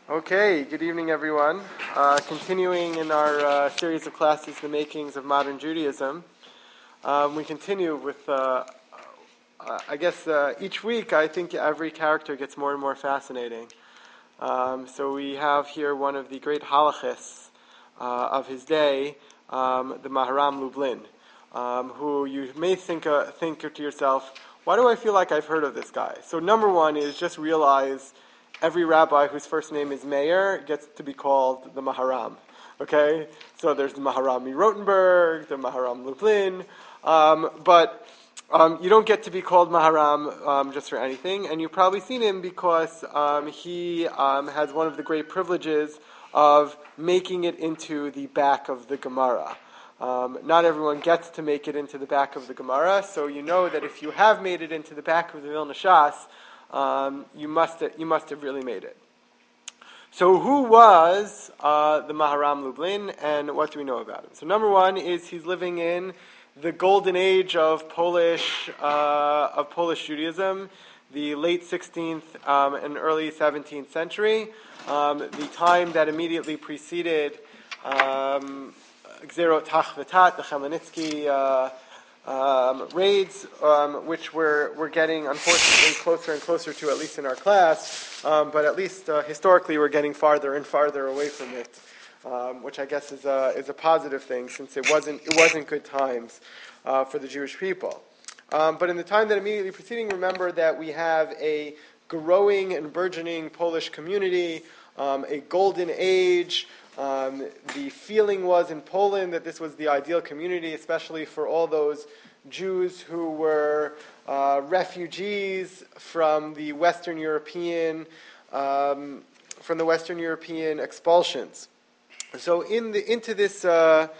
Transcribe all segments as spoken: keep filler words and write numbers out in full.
Okay, good evening, everyone. Uh, continuing in our uh, series of classes, The Makings of Modern Judaism, um, we continue with, uh, uh, I guess, uh, each week, I think every character gets more and more fascinating. Um, so we have here one of the great halachis uh, of his day, um, the Maharam Lublin, um, who you may think, uh, think to yourself, why do I feel like I've heard of this guy? So number one is just realize every rabbi whose first name is Meir gets to be called the Maharam. Okay? So there's the Maharam Rotenberg, the Maharam Lublin, um, but um, you don't get to be called Maharam um, just for anything, and you've probably seen him because um, he um, has one of the great privileges of making it into the back of the Gemara. Um, not everyone gets to make it into the back of the Gemara, so you know that if you have made it into the back of the Vilna Shas, Um, you must have, you must have really made it. So who was uh, the Maharam Lublin, and what do we know about him? So number one is he's living in the golden age of Polish uh, of Polish Judaism, the late sixteenth um, and early seventeenth century, um, the time that immediately preceded um, Gzerot Tachvatat, the Chmelnytsky uh, Um, raids, um, which we're, we're getting, unfortunately, closer and closer to, at least in our class, um, but at least uh, historically we're getting farther and farther away from it, um, which I guess is a, is a positive thing, since it wasn't, it wasn't good times uh, for the Jewish people. Um, but in the time that immediately preceding, remember that we have a growing and burgeoning Polish community, um, a golden age. Um, the feeling was in Poland that this was the ideal community, especially for all those Jews who were uh, refugees from the Western European um, from the Western European expulsions. So in the into this uh,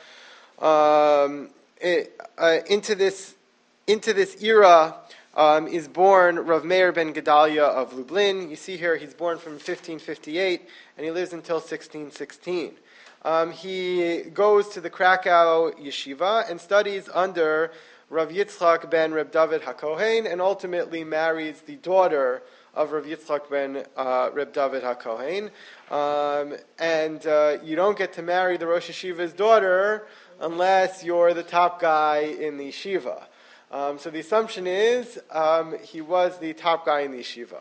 um, it, uh, into this into this era um, is born Rav Meir ben Gedalia of Lublin. You see here he's born from fifteen fifty-eight and he lives until sixteen sixteen. Um, he goes to the Krakow yeshiva and studies under Rav Yitzchak ben Reb David HaKohen and ultimately marries the daughter of Rav Yitzchak ben uh, Reb David HaKohen. Um, and uh, you don't get to marry the Rosh Yeshiva's daughter unless you're the top guy in the yeshiva. Um, so the assumption is um, he was the top guy in the yeshiva.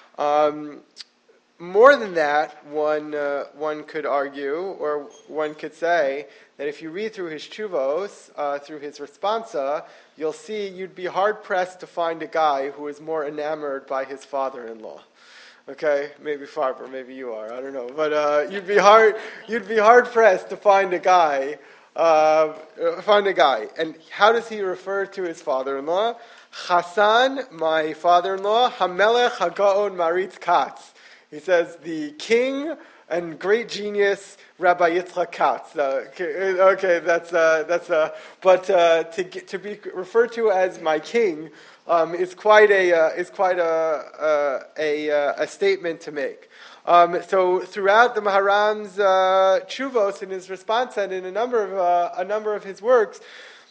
Um, more than that, one uh, one could argue, or one could say, that if you read through his chuvos, uh, through his responsa, you'll see you'd be hard-pressed to find a guy who is more enamored by his father-in-law. Okay, maybe Farber, maybe you are, I don't know. But uh, you'd be hard you'd be hard-pressed to find a guy Uh, find a guy. And how does he refer to his father-in-law? Chassan, my father-in-law, Hamelech Hagaon Maritz Katz. He says, the king and great genius, Rabbi Yitzchak Katz. Uh, okay, okay, that's, uh, that's, uh, but uh, to get, to be referred to as my king um, is quite a, uh, is quite a, a, a, a statement to make. Um, so throughout the Maharam's uh, chuvos in his response and in a number of uh, a number of his works,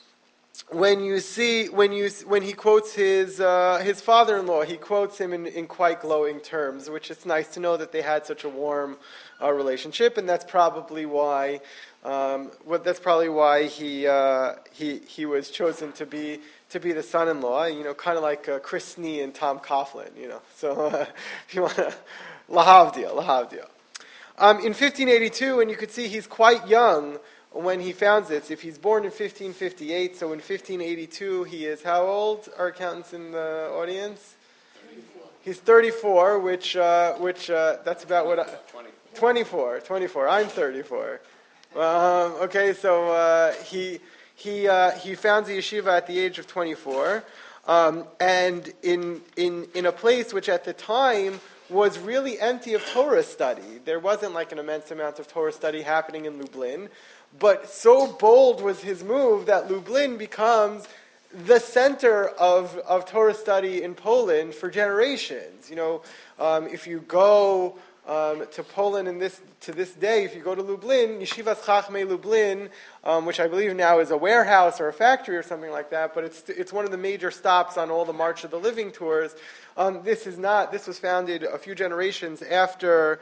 when you see when you when he quotes his uh, his father-in-law, he quotes him in, in quite glowing terms, which is nice to know that they had such a warm uh, relationship, and that's probably why um, what that's probably why he uh, he he was chosen to be to be the son-in-law. You know, kind of like uh, Chris Snee and Tom Coughlin. You know, so uh, if you want to. Lahavdil, Lahavdil. Um, in fifteen eighty-two, and you could see he's quite young when he founds this. If he's born in fifteen fifty-eight, so in fifteen eighty-two, he is how old? Our accountants in the audience? thirty-four. He's thirty-four, which, uh, which uh, that's about what I... twenty-four. twenty-four. I'm thirty-four. Um, okay, so uh, he he uh, he founds the yeshiva at the age of twenty-four, um, and in in in a place which at the time was really empty of Torah study. There wasn't like an immense amount of Torah study happening in Lublin, but so bold was his move that Lublin becomes the center of, of Torah study in Poland for generations. You know, um, if you go um, to Poland in this to this day, if you go to Lublin, Yeshivas Chachmei Lublin, um, which I believe now is a warehouse or a factory or something like that, but it's it's one of the major stops on all the March of the Living tours. Um, this is not. This was founded a few generations after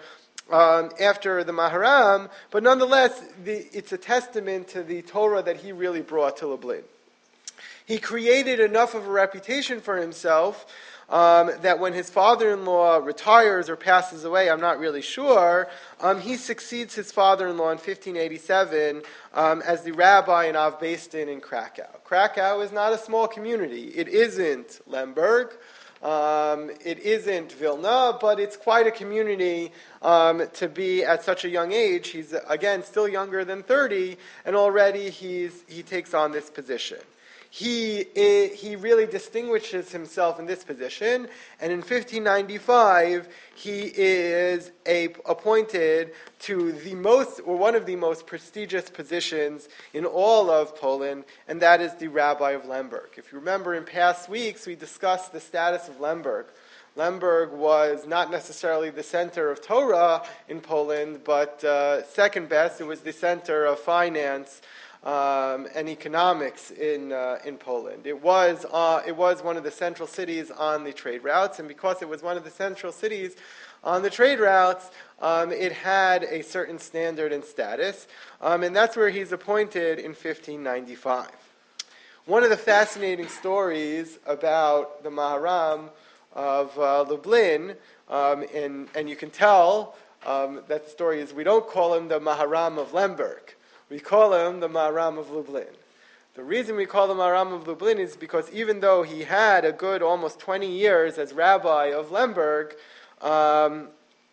um, after the Maharam, but nonetheless, the, it's a testament to the Torah that he really brought to Lublin. He created enough of a reputation for himself um, that when his father-in-law retires or passes away, I'm not really sure, um, he succeeds his father-in-law in fifteen eighty-seven um, as the rabbi in Avbastin in Krakow. Krakow is not a small community. It isn't Lemberg. Um, it isn't Vilna, but it's quite a community um, to be at such a young age. He's, again, still younger than thirty, and already he's, he takes on this position. He, he really distinguishes himself in this position, and in fifteen ninety-five, he is a, appointed to the most, or one of the most prestigious positions in all of Poland, and that is the Rabbi of Lemberg. If you remember, in past weeks, we discussed the status of Lemberg. Lemberg was not necessarily the center of Torah in Poland, but uh, second best, it was the center of finance Um, and economics in uh, in Poland. It was uh, it was one of the central cities on the trade routes, and because it was one of the central cities on the trade routes, um, it had a certain standard and status, um, and that's where he's appointed in fifteen ninety-five. One of the fascinating stories about the Maharam of uh, Lublin, um, and and you can tell um, that the story is we don't call him the Maharam of Lemberg. We call him the Maharam of Lublin. The reason we call him Maharam of Lublin is because even though he had a good almost twenty years as rabbi of Lemberg, um,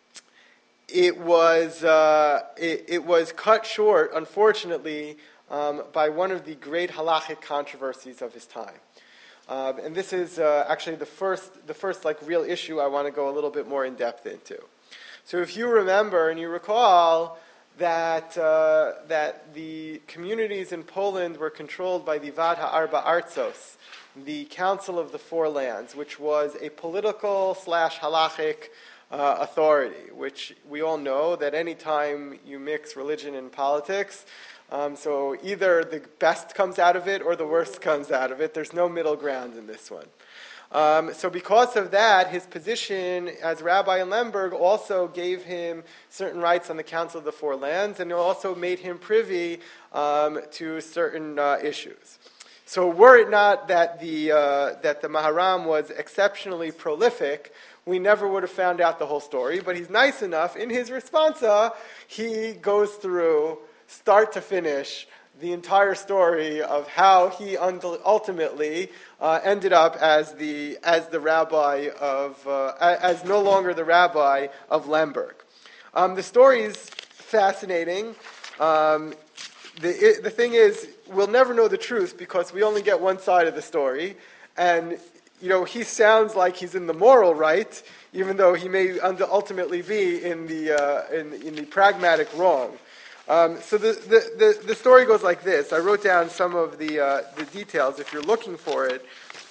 it was uh, it, it was cut short, unfortunately, um, by one of the great halachic controversies of his time. Um, and this is uh, actually the first the first like real issue I want to go a little bit more in depth into. So if you remember and you recall, that uh, that the communities in Poland were controlled by the Vad Ha'arba Artzos, the Council of the Four Lands, which was a political slash halachic uh, authority, which we all know that any time you mix religion and politics, um, so either the best comes out of it or the worst comes out of it. There's no middle ground in this one. Um, so because of that, his position as rabbi in Lemberg also gave him certain rights on the Council of the Four Lands, and it also made him privy um, to certain uh, issues. So were it not that the uh, that the Maharam was exceptionally prolific, we never would have found out the whole story. But he's nice enough, in his responsa, he goes through, start to finish, the entire story of how he ultimately uh, ended up as the as the rabbi of uh, as no longer the rabbi of Lemberg. Um, the story is fascinating. Um, the the thing is, we'll never know the truth because we only get one side of the story, and you know he sounds like he's in the moral right, even though he may ultimately be in the uh, in, in the pragmatic wrong. Um, so the, the, the, the story goes like this. I wrote down some of the uh, the details if you're looking for it.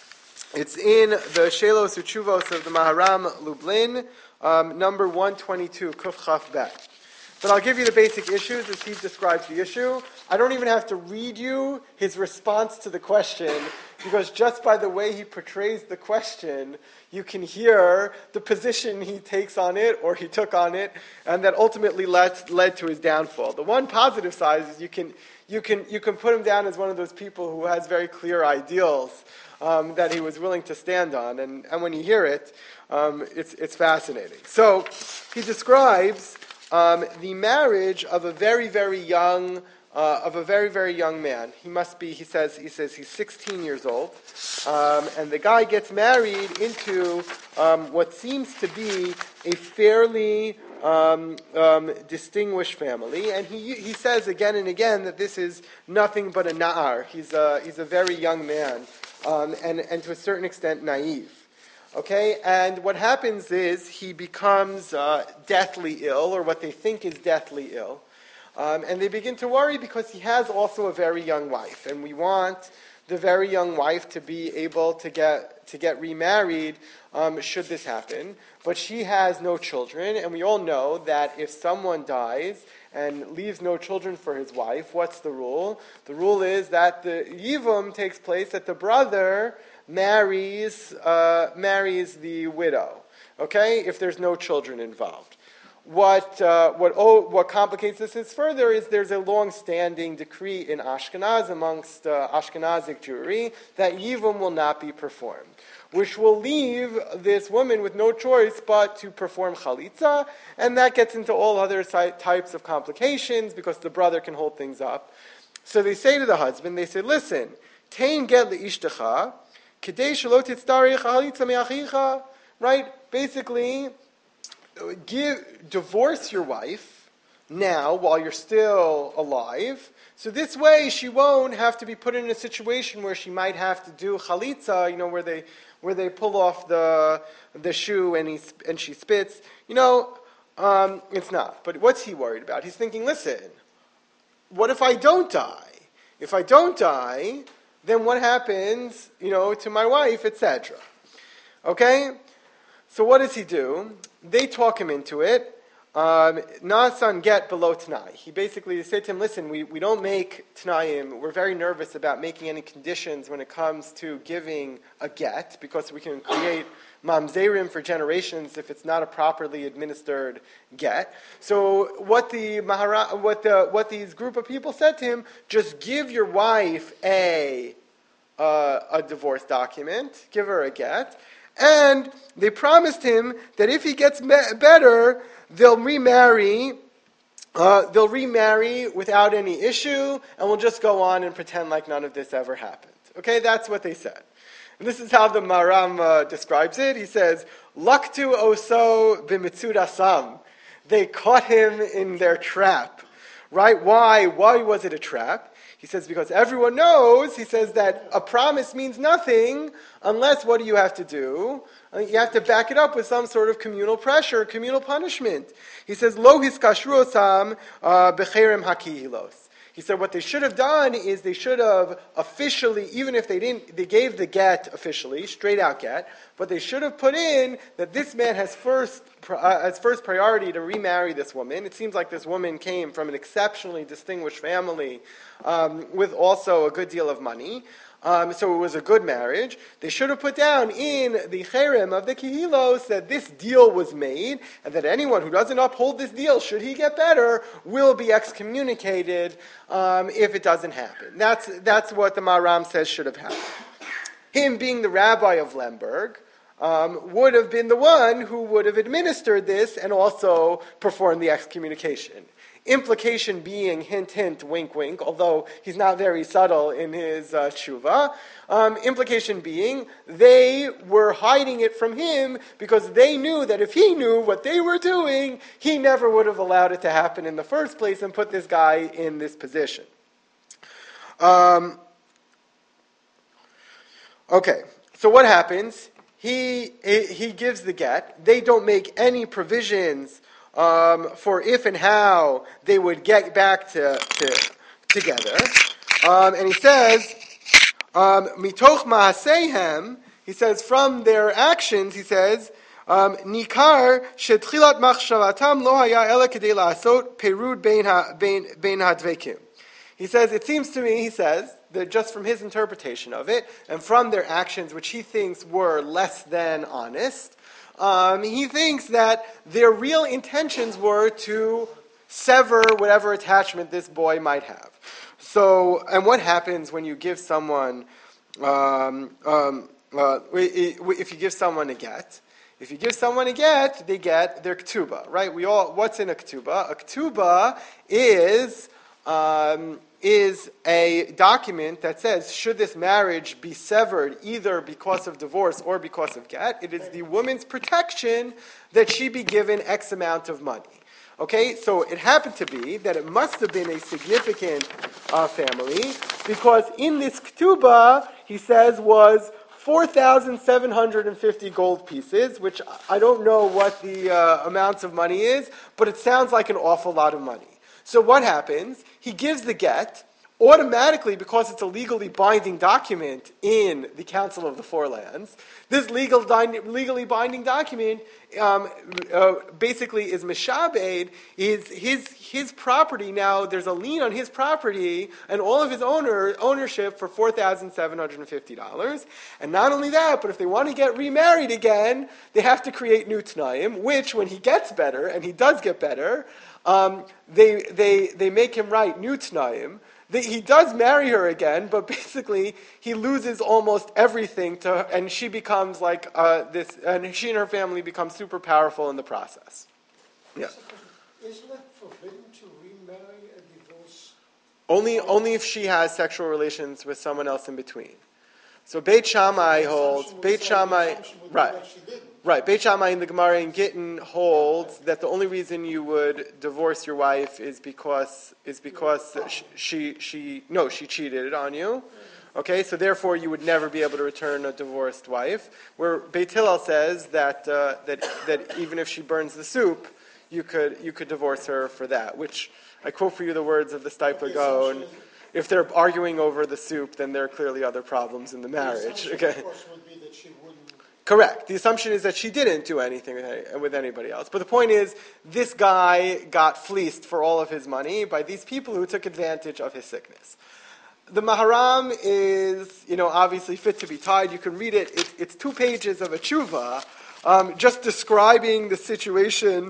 It's in the Shelos Uchuvos of the Maharam Lublin, um, number one twenty-two, Kuf Chaf Bet. But I'll give you the basic issues as he describes the issue. I don't even have to read you his response to the question, because just by the way he portrays the question, you can hear the position he takes on it, or he took on it, and that ultimately led, led to his downfall. The one positive side is you can you can you can put him down as one of those people who has very clear ideals um, that he was willing to stand on, and, and when you hear it, um, it's it's fascinating. So he describes um, the marriage of a very very young. Uh, of a very, very young man. He must be, he says, he says he's sixteen years old. Um, and the guy gets married into um, what seems to be a fairly um, um, distinguished family. And he he says again and again that this is nothing but a na'ar. He's a, he's a very young man, um, and, and to a certain extent naive. Okay, and what happens is he becomes uh, deathly ill, or what they think is deathly ill. Um, and they begin to worry because he has also a very young wife, and we want the very young wife to be able to get to get remarried um, should this happen. But she has no children, and we all know that if someone dies and leaves no children for his wife, what's the rule? The rule is that the yivum takes place, that the brother marries uh, marries the widow. Okay, if there's no children involved. what uh, what oh, what complicates this is further is there's a long-standing decree in Ashkenaz amongst uh, Ashkenazic Jewry that Yibum will not be performed, which will leave this woman with no choice but to perform chalitza, and that gets into all other types of complications because the brother can hold things up. So they say to the husband, they say, listen, tein get le'ishtecha, kedei shelo titztarich chalitza me'achicha, right? Basically, give divorce your wife now while you're still alive, so this way she won't have to be put in a situation where she might have to do chalitza, you know, where they where they pull off the the shoe and he and she spits. You know, um, it's not. But what's he worried about? He's thinking, listen, what if I don't die? If I don't die, then what happens, you know, to my wife, et cetera. Okay? So what does he do? They talk him into it. Um, Nasan get below Tanai. He basically said to him, listen, we, we don't make Tanaim, we're very nervous about making any conditions when it comes to giving a get, because we can create mamzerim for generations if it's not a properly administered get. So what the Mahara, what the what these group of people said to him, just give your wife a uh, a divorce document, give her a get, and they promised him that if he gets me- better, they'll remarry. Uh, they'll remarry without any issue, and we'll just go on and pretend like none of this ever happened. Okay, that's what they said. And this is how the Maram uh, describes it. He says, "Laktu oso b'mitzudasam." They caught him in their trap. Right? Why? Why was it a trap? He says, because everyone knows, he says that a promise means nothing unless what do you have to do? You have to back it up with some sort of communal pressure, communal punishment. He says, Lo hiskashru osam b'cherem hakihilos. He said what they should have done is they should have officially, even if they didn't, they gave the get officially, straight out get, but they should have put in that this man has first uh, has first priority to remarry this woman. It seems like this woman came from an exceptionally distinguished family um, with also a good deal of money. Um, so it was a good marriage. They should have put down in the cherem of the Kehilos that this deal was made, and that anyone who doesn't uphold this deal, should he get better, will be excommunicated um, if it doesn't happen. That's that's what the Maram says should have happened. Him being the rabbi of Lemberg um, would have been the one who would have administered this and also performed the excommunication. Implication being, hint, hint, wink, wink, although he's not very subtle in his uh, tshuva. Um, implication being, they were hiding it from him because they knew that if he knew what they were doing, he never would have allowed it to happen in the first place and put this guy in this position. Um, okay, so what happens? He, he gives the get. They don't make any provisions Um, for if and how they would get back to, to together. Um, and he says, Mitoch ma'aseihem, he says, from their actions, he says, Nikar shetchilat machshavatam lo haya ela kedei la'asot perud bein hadvekim. He says, it seems to me, he says, that just from his interpretation of it, and from their actions, which he thinks were less than honest, Um, he thinks that their real intentions were to sever whatever attachment this boy might have. So, and what happens when you give someone, um, um, uh, if you give someone a get? If you give someone a get, they get their ketubah, right? We all, what's in a ketubah? A ketubah is um, is a document that says, should this marriage be severed either because of divorce or because of get, it is the woman's protection that she be given X amount of money. Okay, so it happened to be that it must have been a significant uh, family, because in this ketubah, he says, was four thousand seven hundred fifty gold pieces, which I don't know what the uh, amounts of money is, but it sounds like an awful lot of money. So what happens? He gives the get. automatically, because it's a legally binding document in the Council of the Four Lands, this legal legally binding document um, uh, basically is mishabed, is his his property now, there's a lien on his property and all of his owner ownership for four thousand seven hundred fifty dollars. And not only that, but if they want to get remarried again, they have to create new t'naim, which when he gets better, and he does get better, um, they, they, they make him write new t'naim. The, he does marry her again, but basically he loses almost everything to her, and she becomes like uh, this, and she and her family become super powerful in the process. Yeah. Isn't it forbidden to remarry a divorce? Only, only if she has sexual relations with someone else in between. So Beit Shammai holds, Beit Shammai, right, right. Beit Shammai in the Gemara in Gittin holds that the only reason you would divorce your wife is because is because she she no she cheated on you. Okay, so therefore you would never be able to return a divorced wife. Where Beit Hillel says that uh, that that even if she burns the soup, you could you could divorce her for that. Which I quote for you the words of the Steipler Gaon. If they're arguing over the soup, then there are clearly other problems in the marriage. The okay. Of course, would be that she wouldn't. Correct. The assumption is that she didn't do anything with, any, with anybody else. But the point is, this guy got fleeced for all of his money by these people who took advantage of his sickness. The Maharam is, you know, obviously fit to be tied. You can read it. It's, it's two pages of a tshuva, um, just describing the situation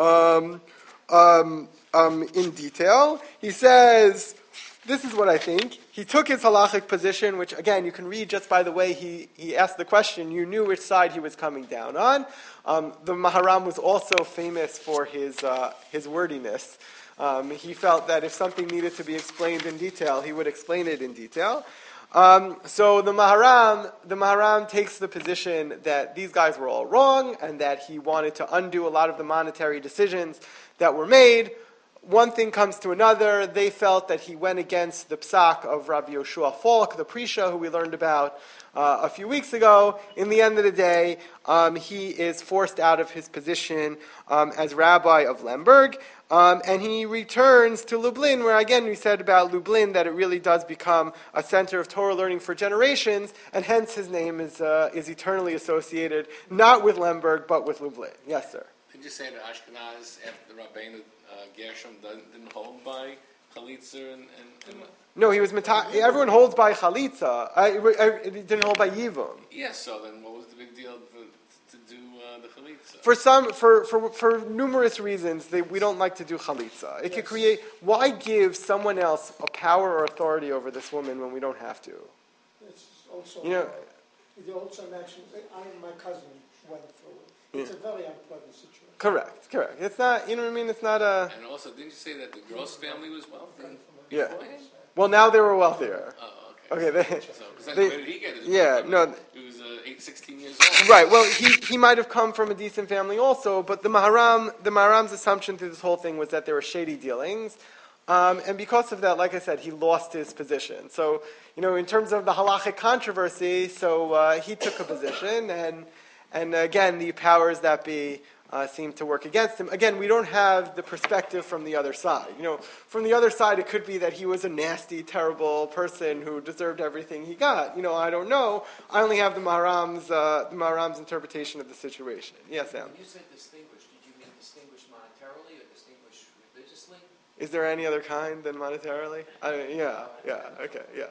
um, um, um, in detail. He says, this is what I think. He took his halachic position, which, again, you can read just by the way he, he asked the question. You knew which side he was coming down on. Um, the Maharam was also famous for his uh, his wordiness. Um, he felt that if something needed to be explained in detail, he would explain it in detail. Um, so the Maharam, the Maharam takes the position that these guys were all wrong and that he wanted to undo a lot of the monetary decisions that were made. One thing comes to another. They felt that he went against the psak of Rabbi Yoshua Falk, the Prisha, who we learned about uh, a few weeks ago. In the end of the day, um, he is forced out of his position um, as rabbi of Lemberg, um, and he returns to Lublin, where again we said about Lublin that it really does become a center of Torah learning for generations, and hence his name is uh, is eternally associated not with Lemberg but with Lublin. Yes, sir. Did you say that Ashkenaz after Rabbeinu uh, Gershom didn't hold by Chalitza and, and, and No, he was meta- everyone holds by Chalitza. I, I, it didn't hold by Yivum. Yes, so then what was the big deal to, to do uh, the Chalitza? For some, for, for, for numerous reasons, they, we don't like to do Chalitza. It yes. could create. Why give someone else a power or authority over this woman when we don't have to? It's also. You know. You also mentioned. I and my cousin went through it. It's yeah. a very unpleasant situation. Correct, correct. It's not, you know what I mean? It's not a... And also, didn't you say that the Gross family was wealthy? Yeah. Well, now they were wealthier. Oh, okay. Okay, they... So, then they, where did he get his Yeah, no... He was uh, eight, sixteen years old. Right, well, he, he might have come from a decent family also, but the Maharam, the Maharam's assumption through this whole thing was that there were shady dealings. Um, and because of that, like I said, he lost his position. So, you know, in terms of the halachic controversy, so uh, he took a position, and, and again, the powers that be... Uh, seem to work against him. Again, we don't have the perspective from the other side. You know, from the other side, it could be that he was a nasty, terrible person who deserved everything he got. You know, I don't know. I only have the Maharam's, uh, the Maharam's interpretation of the situation. Yes, Sam? When you said distinguished, did you mean distinguished monetarily or distinguished religiously? Is there any other kind than monetarily? I mean, yeah, yeah, okay, yeah.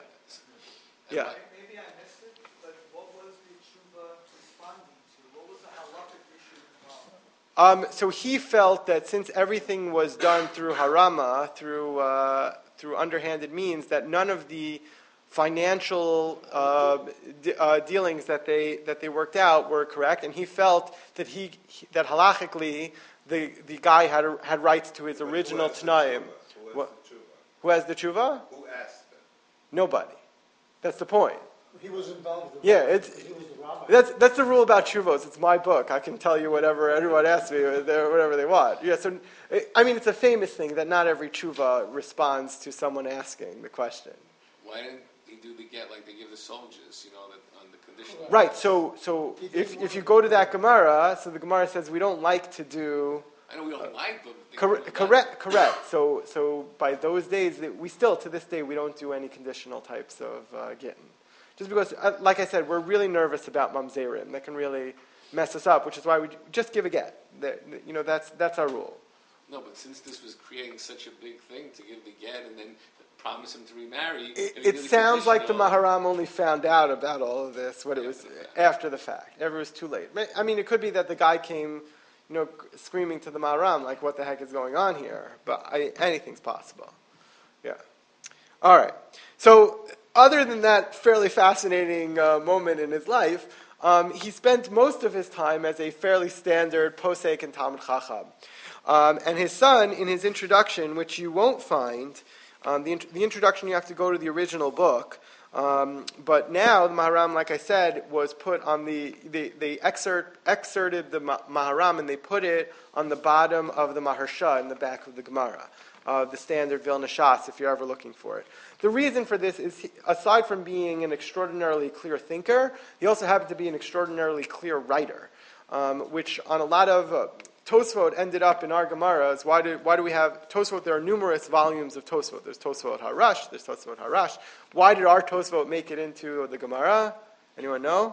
Yeah. Maybe I missed it, but what was the tshuva responding to? What was the halachic issue involved? Um, so he felt that since everything was done through harama, through uh, through underhanded means, that none of the financial uh, de- uh, dealings that they that they worked out were correct, and he felt that he, he that halachically the the guy had a, had rights to his original t'naim. Who, Who has the tshuva? Who asked them? Nobody. That's the point. He was involved. In yeah, it's. He was the rabbi. That's that's the rule about chuvos. It's my book. I can tell you whatever everyone asks me, whatever they want. Yeah, so I mean, it's a famous thing that not every tshuva responds to someone asking the question. Why didn't he do the get like they give the soldiers? You know, that on the condition. Right. So so if if you go to that Gemara, so the Gemara says we don't like to do I know we don't like, but they Cor- really like. correct, correct. So, so by those days, that we still to this day we don't do any conditional types of uh, gittin, just because, uh, like I said, we're really nervous about mamzerim. That can really mess us up, which is why we just give a get. That, you know, that's that's our rule. No, but since this was creating such a big thing to give the get and then promise him to remarry, It, it'd be it really sounds like the conditional. Maharam only found out about all of this when it was After the fact. after the fact. Ever was too late. I mean, it could be that the guy came, you know, screaming to the Maharam like, "What the heck is going on here?" But I, anything's possible. Yeah. All right. So, other than that fairly fascinating uh, moment in his life, um, he spent most of his time as a fairly standard posek and Talmud Chacham. Um, and his son, in his introduction, which you won't find. Um, the, int- the introduction, you have to go to the original book. Um, but now, the Maharam, like I said, was put on the, they, they excerpt, excerpted the Ma- Maharam and they put it on the bottom of the Maharsha in the back of the Gemara, uh, the standard Vilna Shas, if you're ever looking for it. The reason for this is, he, aside from being an extraordinarily clear thinker, he also happened to be an extraordinarily clear writer, um, which on a lot of... Uh, Tosfot ended up in our Gemaras. Why do, why do we have Tosfot? There are numerous volumes of Tosfot. There's Tosfot Harash, there's Tosfot Harash. Why did our Tosfot make it into the Gemara? Anyone know?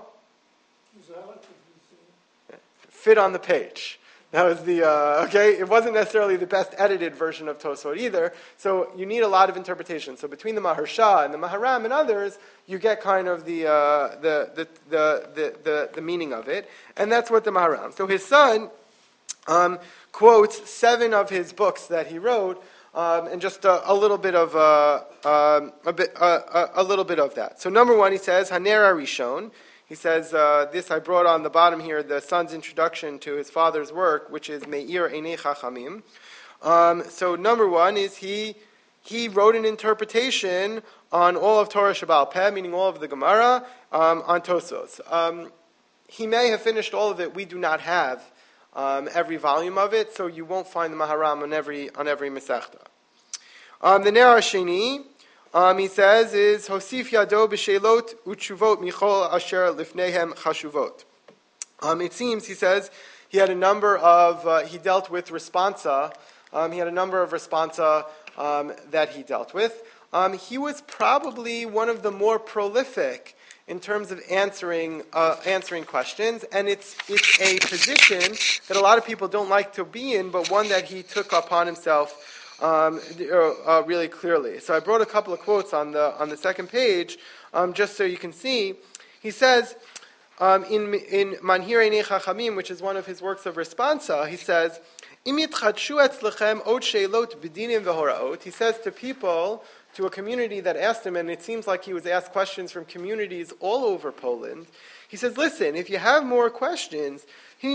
Fit on the page. That was the, uh, okay, it wasn't necessarily the best edited version of Tosfot either, so you need a lot of interpretation. So between the Maharsha and the Maharam and others, you get kind of the, uh, the, the, the, the, the, the meaning of it, and that's what the Maharam. So his son... Um, quotes seven of his books that he wrote, um, and just a, a little bit of uh, um, a bit uh, a, a little bit of that. So number one, he says Haner Rishon. He says uh, this. I brought on the bottom here the son's introduction to his father's work, which is Meir Einei Chachamim. Um, so number one is he he wrote an interpretation on all of Torah Shabbal Peh, meaning all of the Gemara, um, on Tosfos. Um, he may have finished all of it. We do not have. Um, every volume of it, so you won't find the Maharam on every on every Masechta. Um, the Ner Hasheni, um, he says, is Hosif Yado b'Shelot Utshuvot Michol Asher Lifnehem Chashuvot. Um, it seems, he says, he had a number of uh, he dealt with responsa. Um, he had a number of responsa um, that he dealt with. Um, he was probably one of the more prolific in terms of answering uh, answering questions, and it's it's a position that a lot of people don't like to be in, but one that he took upon himself um, uh, really clearly. So I brought a couple of quotes on the on the second page, um, just so you can see. He says um, in in Manhir Einei Chachamim, which is one of his works of responsa, he says, "Im yitchadshu etzlechem od sheilot b'dinim v'horaot." He says to people, to a community that asked him, and it seems like he was asked questions from communities all over Poland. He says, listen, if you have more questions, he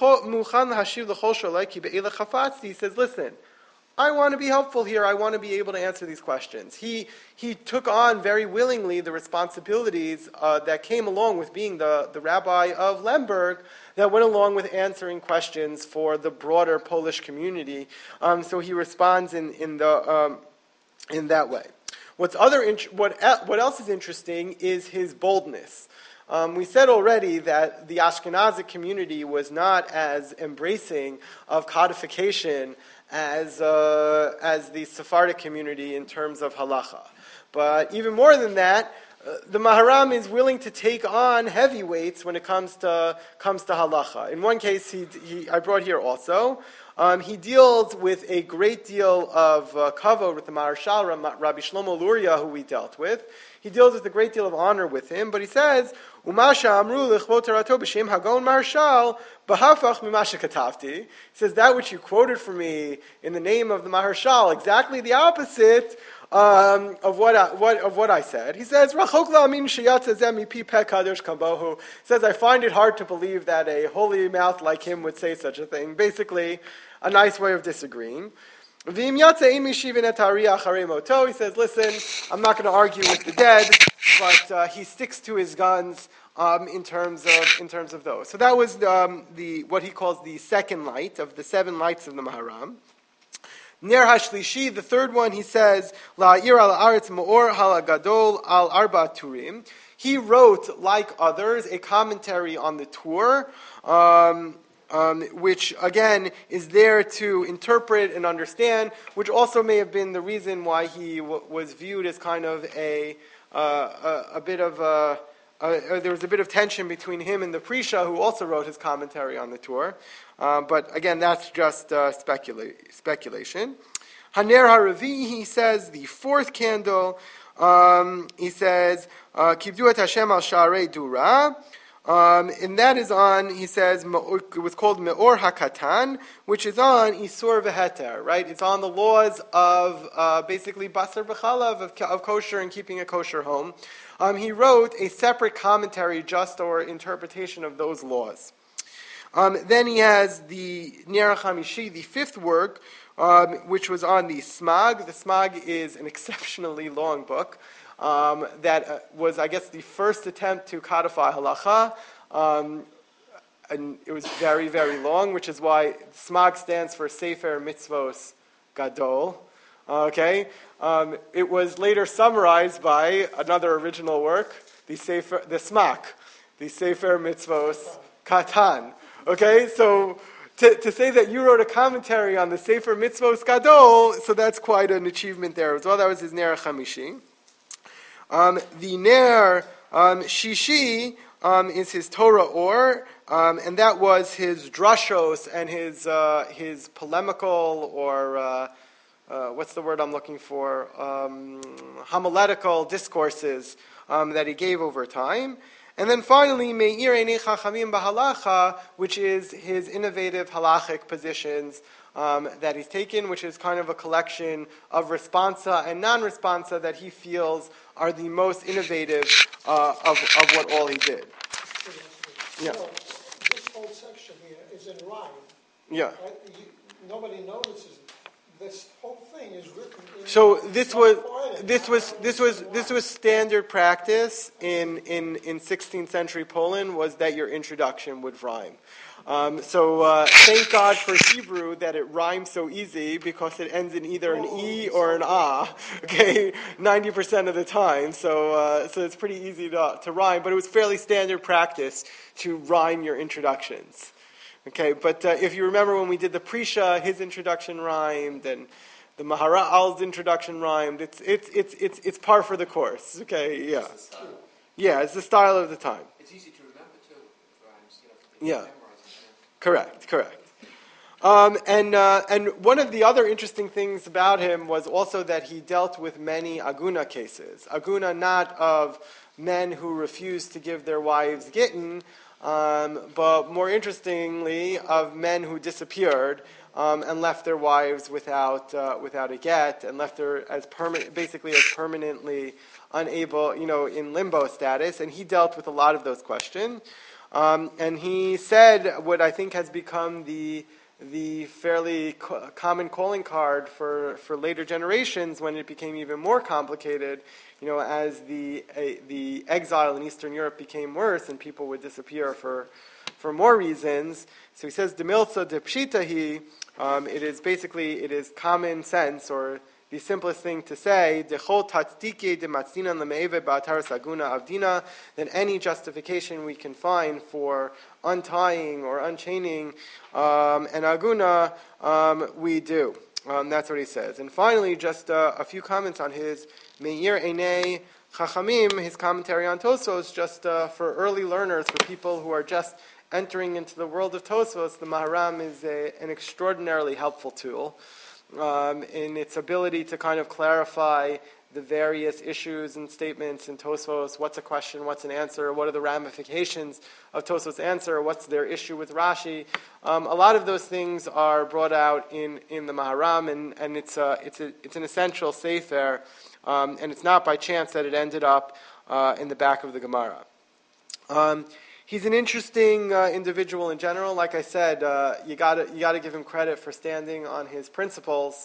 says, listen, I want to be helpful here. I want to be able to answer these questions. He he took on very willingly the responsibilities uh, that came along with being the, the rabbi of Lemberg, that went along with answering questions for the broader Polish community. Um, so he responds in, in the... Um, in that way. What's other int- what, what else is interesting is his boldness. Um, we said already that the Ashkenazic community was not as embracing of codification as, uh, as the Sephardic community in terms of halacha. But even more than that, uh, the Maharam is willing to take on heavyweights when it comes to comes to halacha. In one case, he, he I brought here also, Um, he deals with a great deal of uh, kavod with the Maharshal, Rabbi Shlomo Luria, who we dealt with. He deals with a great deal of honor with him, but he says, "Umasha amru lechvot Tarato b'shem Hagon Maharshal b'hafach mimasha katavti." He says, that which you quoted for me in the name of the Maharshal, exactly the opposite um, of what I, what of what I said. He says, "Rachok la'amin sheyatza zeh mipi peh kadosh kabohu." He says, I find it hard to believe that a holy mouth like him would say such a thing. Basically, a nice way of disagreeing. He says, listen, I'm not going to argue with the dead, but uh, he sticks to his guns um, in terms of in terms of those. So that was um, the what he calls the second light of the seven lights of the Maharam. Ner Hashlishi, the third one, he says, La'ir al aretz ma'or hal gadol al arba turim. He wrote, like others, a commentary on the Tur. Um, um, which again is there to interpret and understand, which also may have been the reason why he w- was viewed as kind of a uh, a, a bit of a, a, there was a bit of tension between him and the Prisha, who also wrote his commentary on the Torah. Uh, but again, that's just uh, specula- speculation. Haner Haravi, he says, the fourth candle, um, he says, Kibdu et Hashem al Sharei Dura, um, and that is on, he says, it was called Me'or HaKatan, which is on Isur V'Heter, right? It's on the laws of uh, basically Basar B'Chalav, of, of kosher and keeping a kosher home. Um, he wrote a separate commentary just or interpretation of those laws. Um, then he has the Ner HaChamishi, the fifth work, um, which was on the Smag. The Smag is an exceptionally long book um, that uh, was, I guess, the first attempt to codify halacha. Um, and it was very, very long, which is why Smag stands for Sefer Mitzvos Gadol. Okay, um, it was later summarized by another original work, the Sefer, the Smak, the Sefer Mitzvos Katan. Okay, so to, to say that you wrote a commentary on the Sefer Mitzvos Gadol, so that's quite an achievement there as well. That was his Ner HaChamishi. Um, the Ner um, Shishi um, is his Torah Or, um, and that was his drashos and his uh, his polemical or uh, uh, what's the word I'm looking for? Um, homiletical discourses um, that he gave over time. And then finally, Meir Einei Chachamim B'Halacha, which is his innovative halachic positions um, that he's taken, which is kind of a collection of responsa and non-responsa that he feels are the most innovative uh, of, of what all he did. Yeah. So, this whole section here is in rhyme. Yeah. Right? You, nobody notices it. This whole thing is written in So this was poetic. this was this was this was standard practice in in in sixteenth century Poland, was that your introduction would rhyme. Um, so uh, thank God for Hebrew that it rhymes so easy, because it ends in either an e or an ah. Okay, ninety percent of the time. So uh, so it's pretty easy to to rhyme, but it was fairly standard practice to rhyme your introductions. Okay, but uh, if you remember when we did the Prisha, his introduction rhymed, and the Maharal's introduction rhymed. It's it's it's it's it's par for the course. Okay, yeah, yeah, it's the style of the time. It's easy to remember too, rhymes, you know, Yeah, memorize it. correct, correct. Um, and uh, and one of the other interesting things about him was also that he dealt with many aguna cases. Aguna, not of men who refused to give their wives gittin, Um, but more interestingly, of men who disappeared um, and left their wives without uh, without a get, and left her as permanent, basically as permanently unable, you know, in limbo status. And he dealt with a lot of those questions. Um, and he said what I think has become the the fairly co- common calling card for, for later generations, when it became even more complicated, you know, as the uh, the exile in Eastern Europe became worse and people would disappear for for more reasons. So he says, "Demilza de pshitahi." Um, it is basically it is common sense, or the simplest thing to say, "Dechol tatztike de matzinan lemeeve ba'atar saguna avdina," than any justification we can find for untying or unchaining um, an aguna, um, we do. Um, that's what he says. And finally, just uh, a few comments on his Meir Einei Chachamim, his commentary on Tosfos, just uh, for early learners, for people who are just entering into the world of Tosfos. The Maharam is a, an extraordinarily helpful tool um, in its ability to kind of clarify the various issues and statements in Tosfos. What's a question? What's an answer? What are the ramifications of Tosfos' answer? What's their issue with Rashi? Um, a lot of those things are brought out in, in the Maharam, and, and it's a, it's a, it's an essential sefer, um, and it's not by chance that it ended up uh, in the back of the Gemara. Um, he's an interesting uh, individual in general. Like I said, uh, you gotta you gotta give him credit for standing on his principles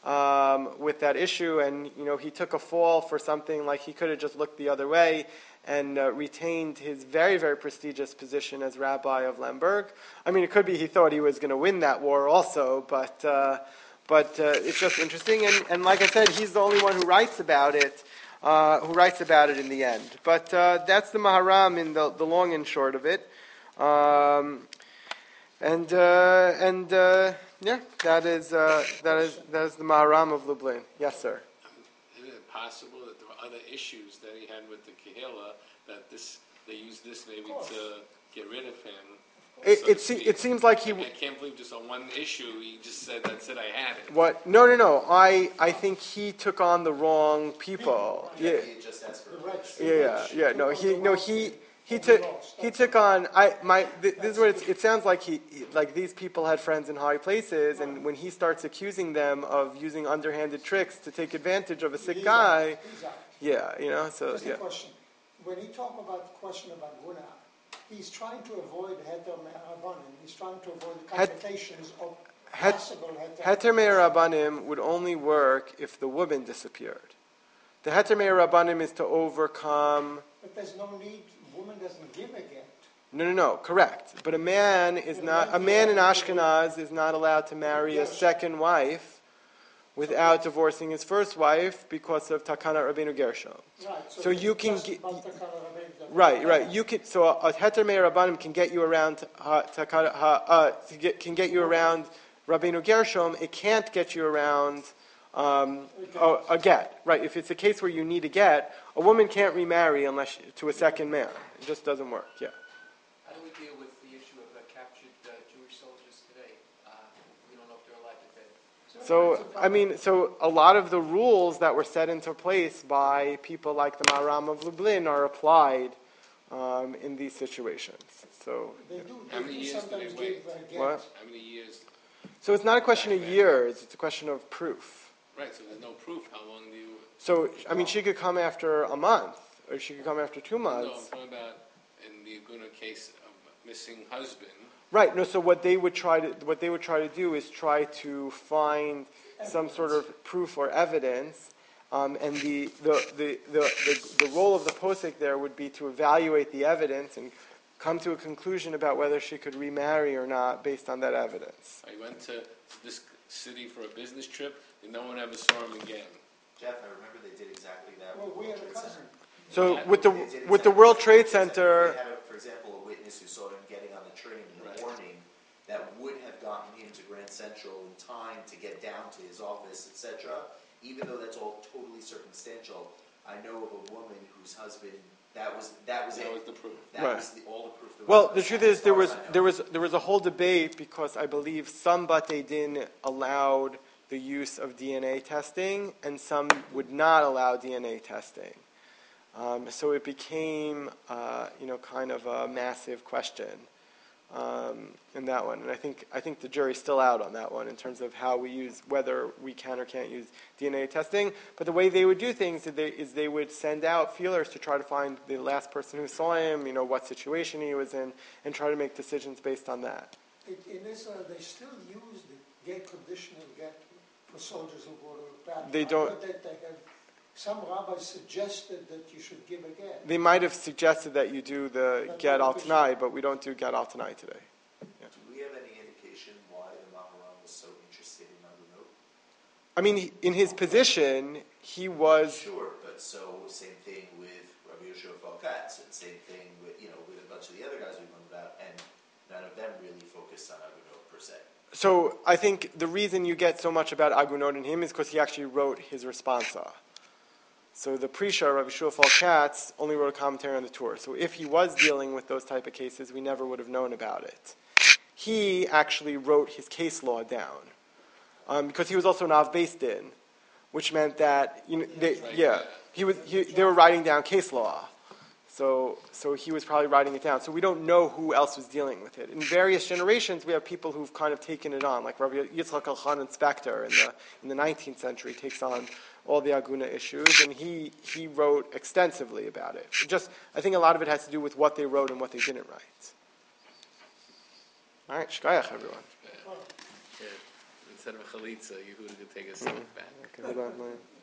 um, with that issue. And you know, he took a fall for something like he could have just looked the other way and uh, retained his very very prestigious position as rabbi of Lemberg. I mean, it could be he thought he was going to win that war also, but uh, but uh, it's just interesting. And and like I said, he's the only one who writes about it. Uh, who writes about it in the end. But uh, that's the Maharam in the, the long and short of it. Um, And uh, and uh, yeah, that is uh, that is that is the Maharam of Lublin. Yes, sir. Is it possible that there were other issues that he had with the Kehillah that this they used this maybe to get rid of him? It so it, to se- speak? it seems like he I, I can't believe just on one issue he just said that's it. I had it. what? No, no, no. I I think he took on the wrong people. Yeah, He just asked for The a rich, yeah, the yeah. rich yeah. took No, on he the no wealthy he. He and took the lost. he That's took all. on I my th- this is what it's, it sounds like he he- like these people had friends in high places, and when he starts accusing them of using underhanded tricks to take advantage of a sick He's guy, out. He's out. yeah, you know, so Just a yeah. question. When he talk about the question about Guna, he's trying to avoid heter me'arabanim. He's trying to avoid the Het- complications of Het- possible heter. Heter Meir Rabbanim would only work if the woman disappeared. The Heter Meir Rabbanim is to overcome. But there's no need. Woman doesn't give a get. No, no, no, correct. But a man is not a man in Ashkenaz is not allowed to marry a second wife without divorcing his first wife because of Takana Rabbeinu Gershom. Right. So you can just get- about the kind of arrangement that- Right, right. You can so a Heter Meir Rabbanim can get you around uh, Takana uh, uh, to get, can get you around Rabbeinu Gershom. It can't get you around um, a, a get. Right. If it's a case where you need a get, a woman can't remarry unless she, to a second man. It just doesn't work. Yeah. How do we deal with the issue of uh, captured uh, Jewish soldiers today? Uh, we don't know if they're alive today. So, I mean, so a lot of the rules that were set into place by people like the Maharam of Lublin are applied um, in these situations. So, They do. How They many do years do sometimes they wait? give a get. what? How many years? So it's not a question of years; it's a question of proof. Right. So there's no proof. How long do you? So, I mean, she could come after a month, or she could come after two No, I'm months. talking about in the Aguna case of missing husband. Right. No. So what they would try to what they would try to do is try to find some sort of proof or evidence, um, and the the, the, the the the role of the posek there would be to evaluate the evidence and come to a conclusion about whether she could remarry or not based on that evidence. I went to this city for a business trip, and no one ever saw him again. Jeff, I remember they did exactly that. Well, with we the have a World Trade cousin. Center. So with the They did with the exactly World that Trade with the Center, They had, a, for example, a witness who saw him getting on the train in the Right. morning that would have gotten him to Grand Central in time to get down to his office, et cetera. Even though that's all totally circumstantial, I know of a woman whose husband that was that was That it. was the proof. That Right. was the, all the proof. There well, was. the truth As is there far was as I know. there was there was a whole debate because I believe some Batei Din allowed the use of D N A testing and some would not allow D N A testing. Um, so it became, uh, you know, kind of a massive question um, in that one. And I think I think the jury's still out on that one in terms of how we use, whether we can or can't use D N A testing. But the way they would do things is they, is they would send out feelers to try to find the last person who saw him, you know, what situation he was in, and try to make decisions based on that. In, in Israel, they still use the get conditional get for soldiers who go to battle. They I don't- heard that they have, some rabbis suggested that you should give a get. They might have suggested that you do the get al tanai, but we don't do get al tanai today. Do we have any indication why the Maharam was so interested in Agunot? I mean, he- in his position, he was. Sure, but so same thing with Rabbi Yoshua Falkatz, and same thing with you know with a bunch of the other guys we've known about, and none of them really focused on Agunot per se. So I think the reason you get so much about Agunot in him is because he actually wrote his responsa. So the Prisha, Rabbi Shua Falkatz, only wrote a commentary on the Torah. So if he was dealing with those type of cases, we never would have known about it. He actually wrote his case law down um, because he was also an Av based in, which meant that you know, they, Right, yeah, yeah. he was he, they were writing down case law. So, so he was probably writing it down. So we don't know who else was dealing with it. In various generations, we have people who've kind of taken it on, like Rabbi Yitzchak Elchanan Spector in the in the nineteenth century takes on all the Aguna issues, and he he wrote extensively about it. It just, I think a lot of it has to do with what they wrote and what they didn't write. All right, shkayach, everyone. Yeah. Instead of a chalitza, Yehuda could take a step back. Okay, hold on, man.